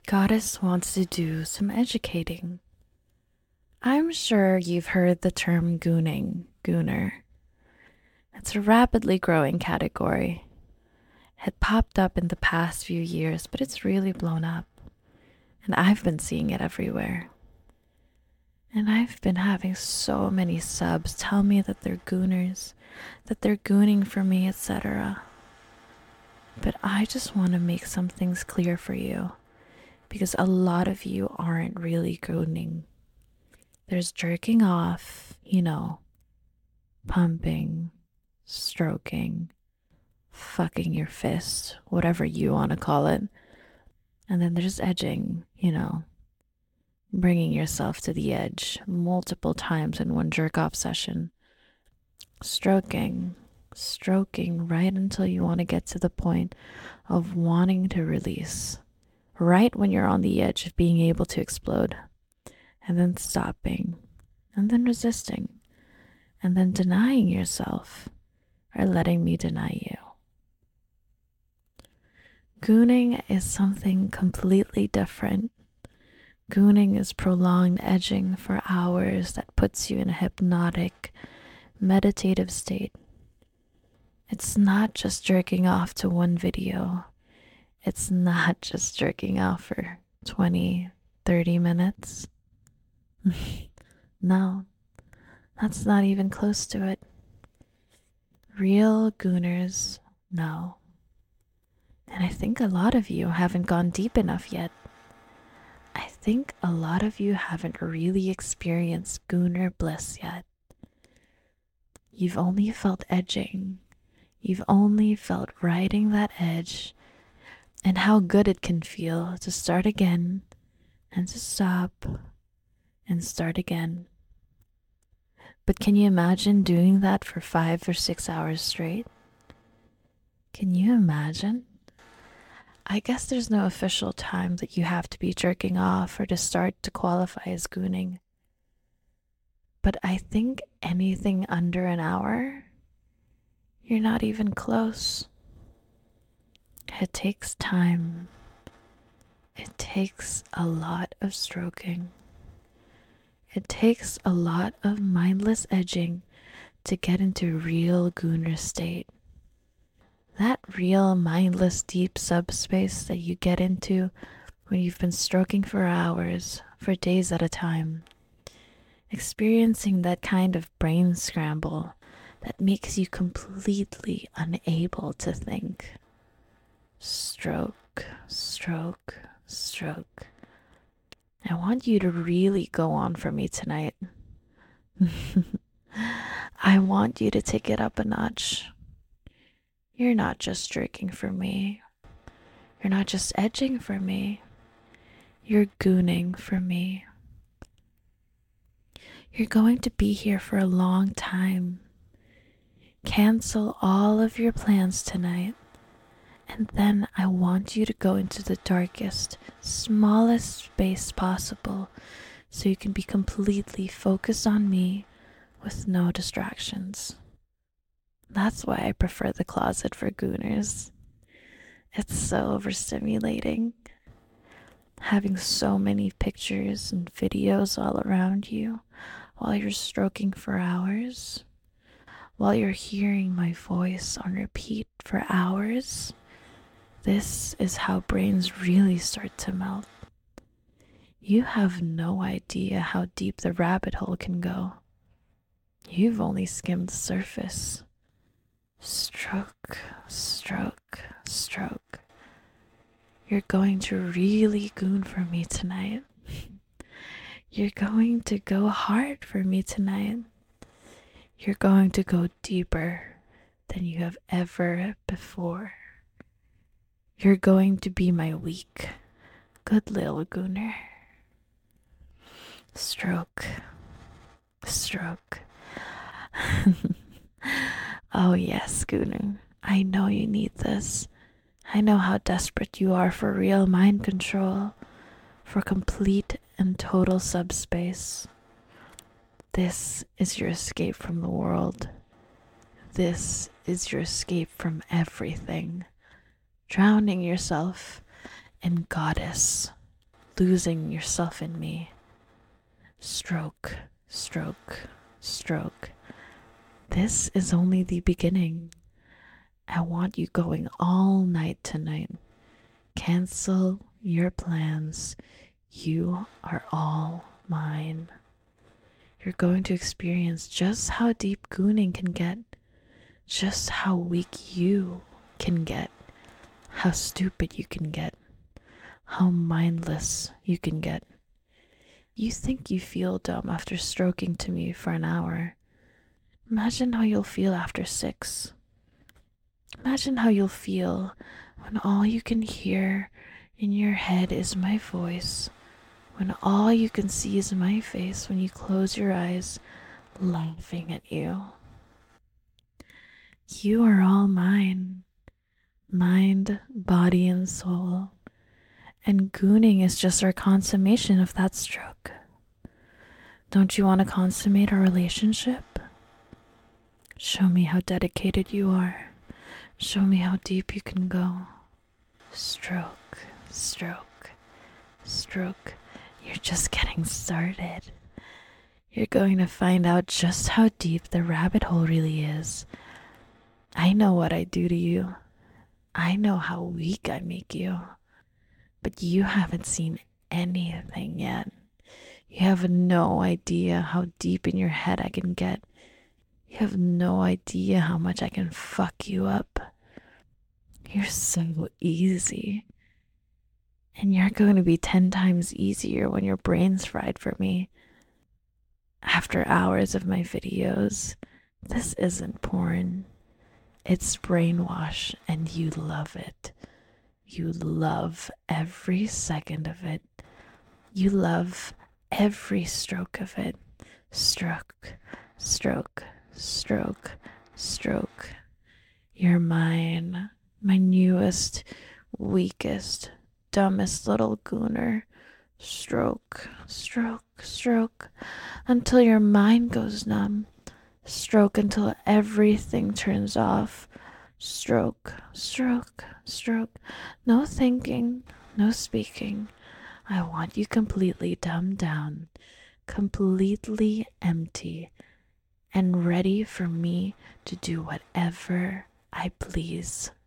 Goddess wants to do some educating. I'm sure you've heard the term gooner. It's a rapidly growing category. It popped up in the past few years, but it's really blown up. And I've been seeing it everywhere. And I've been having so many subs tell me that they're gooners, that they're gooning for me, etc. But I just want to make some things clear for you because a lot of you aren't really gooning. There's jerking off, pumping, stroking, fucking your fist, whatever you want to call it. And then there's edging, bringing yourself to the edge multiple times in one jerk off session. Stroking right until you want to get to the point of wanting to release, right when you're on the edge of being able to explode, and then stopping, and then resisting, and then denying yourself, or letting me deny you. Gooning is something completely different. Gooning is prolonged edging for hours that puts you in a hypnotic, meditative state. It's not just jerking off to one video. It's not just jerking off for 20, 30 minutes. No, that's not even close to it. Real gooners know. And I think a lot of you haven't gone deep enough yet. I think a lot of you haven't really experienced gooner bliss yet. You've only felt edging. You've only felt riding that edge and how good it can feel to start again and to stop and start again. But can you imagine doing that for 5 or 6 hours straight? Can you imagine? I guess there's no official time that you have to be jerking off or to start to qualify as gooning. But I think anything under an hour, you're not even close. It takes time. It takes a lot of stroking. It takes a lot of mindless edging to get into real gooner state. That real mindless deep subspace that you get into when you've been stroking for hours, for days at a time. Experiencing that kind of brain scramble that makes you completely unable to think. Stroke, stroke, stroke. I want you to really go on for me tonight. I want you to take it up a notch. You're not just jerking for me. You're not just edging for me. You're gooning for me. You're going to be here for a long time. Cancel all of your plans tonight. And then I want you to go into the darkest, smallest space possible so you can be completely focused on me with no distractions. That's why I prefer the closet for gooners. It's so overstimulating. Having so many pictures and videos all around you while you're stroking for hours, while you're hearing my voice on repeat for hours. This is how brains really start to melt. You have no idea how deep the rabbit hole can go. You've only skimmed the surface. Stroke, stroke, stroke. You're going to really goon for me tonight. You're going to go hard for me tonight. You're going to go deeper than you have ever before. You're going to be my weak, good little gooner. Stroke, stroke. Oh yes, gooner. I know you need this. I know how desperate you are for real mind control, for complete and total subspace. This is your escape from the world. This is your escape from everything. Drowning yourself in goddess. losing yourself in me. Stroke, stroke, stroke. This is only the beginning. I want you going all night tonight. Cancel your plans. You are all mine. You're going to experience just how deep gooning can get, just how weak you can get, how stupid you can get, how mindless you can get. You think you feel dumb after stroking to me for an hour. Imagine how you'll feel after 6. Imagine how you'll feel when all you can hear in your head is my voice, when all you can see is my face when you close your eyes, laughing at you. You are all mine, mind, body, and soul, and gooning is just our consummation of that stroke. Don't you want to consummate our relationship? Show me how dedicated you are. Show me how deep you can go. Stroke, stroke, stroke. You're just getting started. You're going to find out just how deep the rabbit hole really is. I know what I do to you. I know how weak I make you. But you haven't seen anything yet. You have no idea how deep in your head I can get. You have no idea how much I can fuck you up. You're so easy. And you're going to be 10 times easier when your brain's fried for me. After hours of my videos, this isn't porn. It's brainwash, and you love it. You love every second of it. You love every stroke of it. Stroke, stroke, stroke, stroke. You're mine, my newest, weakest, dumbest little gooner. Stroke, stroke, stroke, until your mind goes numb. Stroke until everything turns off. Stroke, stroke, stroke. No thinking, no speaking. I want you completely dumbed down, completely empty, and ready for me to do whatever I please.